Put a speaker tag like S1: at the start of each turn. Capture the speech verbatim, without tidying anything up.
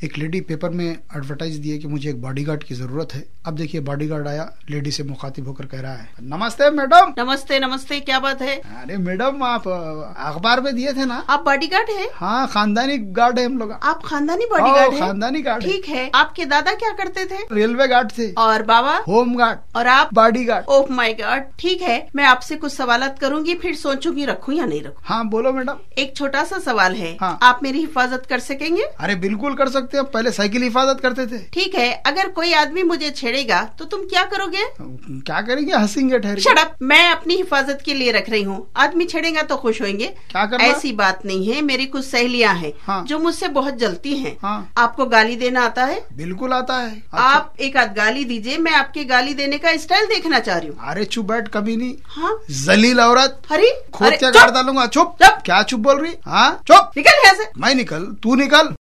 S1: एक lady paper में advertise दिए कि मुझे एक बॉडीगार्ड की जरूरत है। अब देखिए बॉडीगार्ड आया, लेडी से मुखातिब होकर कह रहा है, नमस्ते मैडम।
S2: नमस्ते नमस्ते, क्या बात है?
S1: अरे मैडम, आप अखबार में दिए थे ना,
S2: आप बॉडीगार्ड है?
S1: हाँ, खानदानी गार्ड है हम लोग।
S2: आप खानदानी बॉडीगार्ड है?
S1: खानदानी गार्ड।
S2: ठीक है। आपके दादा क्या करते थे?
S1: रेलवे गार्ड थे।
S2: और बाबा?
S1: Home guard.
S2: और आप?
S1: बॉडीगार्ड।
S2: Oh my God. ठीक है, मैं आपसे कुछ सवालात करूंगी, फिर सोचूंगी रखूं या नहीं रखूं।
S1: हाँ बोलो मैडम।
S2: एक छोटा सा सवाल है।
S1: हाँ।
S2: आप मेरी हिफाजत कर सकेंगे?
S1: अरे बिल्कुल कर सकते हैं, पहले साइकिल हिफाजत करते थे।
S2: ठीक है, अगर कोई आदमी मुझे छेड़ेगा तो तुम क्या करोगे?
S1: क्या करेंगे? हंसेंगे ठहर।
S2: शट अप, मैं अपनी हिफाजत के लिए रख रही हूँ। आदमी छेड़ेगा तो खुश होंगे।
S1: क्या करना?
S2: ऐसी बात नहीं है, मेरी कुछ सहेलियाँ हैं
S1: हाँ।
S2: जो मुझसे बहुत जलती हैं।
S1: हाँ।
S2: आपको गाली देना आता है?
S1: बिल्कुल आता है। अच्छा।
S2: आप एक आध गाली दीजिए, मैं आपके गाली देने का स्टाइल देखना चाह रही हूँ।
S1: अरे चुप बैठ, कभी नहीं।
S2: हाँ?
S1: जलील औरत,
S2: अरे
S1: खोद
S2: अरे,
S1: क्या
S2: चुप!
S1: गाड़ डालूंगा। चुप
S2: चुप!
S1: क्या चुप बोल रही? हाँ चुप।
S2: निकल यहाँ से।
S1: मैं निकल, तू निकल।